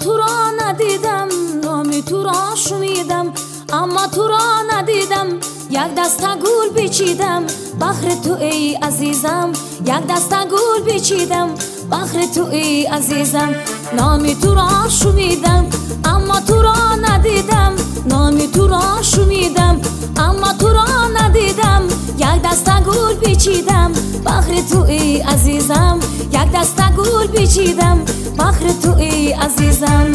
تو را ندیدم، نام تو را شنیدم، اما تو را ندیدم. یک دسته گل بیچیدم بخر تو ای عزیزم، یک دسته گل بیچیدم بخر تو ای عزیزم. نام تو را شنیدم اما تو را ندیدم، نام تو را شنیدم اما تو را ندیدم. یک دسته گل بیچیدم بخر تو ای عزیزم، یک دسته گل بیچیدم بخر تو ای عزیزم.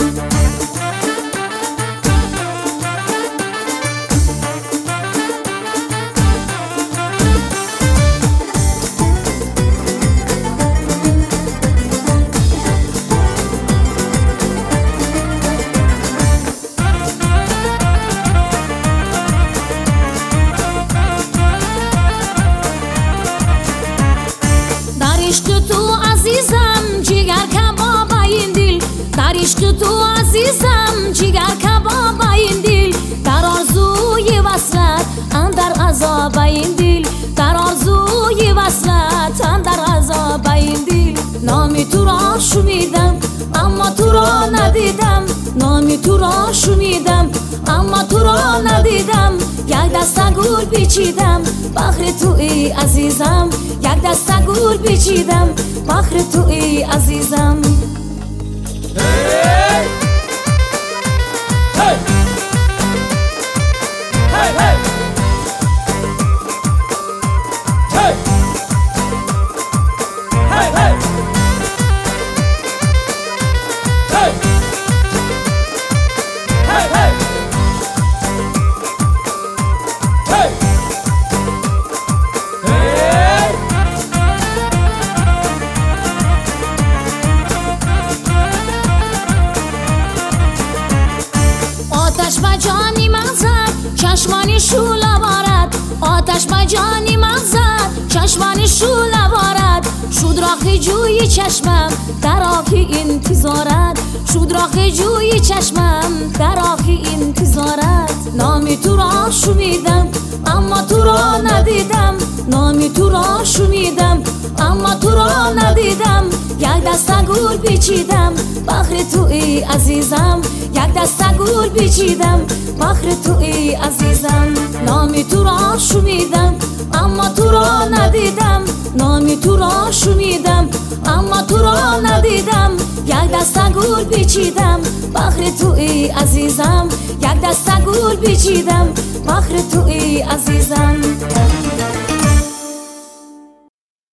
تو عزیزم جگر کباب این دل، در آرزوی وصلت اندر عذاب این دل، در آرزوی وصلت اندر عذاب این دل. نام تو را شنیدم اما تو را ندیدم، نام تو را شنیدم اما تو را ندیدم. یک دسته گل بیچیدم بخر تو ای عزیزم، یک دسته گل بیچیدم بخر تو ای عزیزم. آتش به جانی من زد چشمانی شوله وارد، آتش به جانی من زد چشمانی شوله وارد. شد راخ جوی چشمم در آخی انتظارت، شد راخ جوی چشمم در آخی انتظارت. نام تو را شنیدم اما تو را ندیدم، نام تو را شنیدم اما تو را ندیدم. یک دسته گل بیچیدم بخر تو ای عزیزم، یک دسته گل بیچیدم بخر تو ای عزیزم. نام تو را شنیدم اما تو را ندیدم، نام تو را شنیدم اما تو را ندیدم. یک دسته گل بیچیدم بخر تو ای عزیزم، یک دسته گل بیچیدم بخر تو ای عزیزم.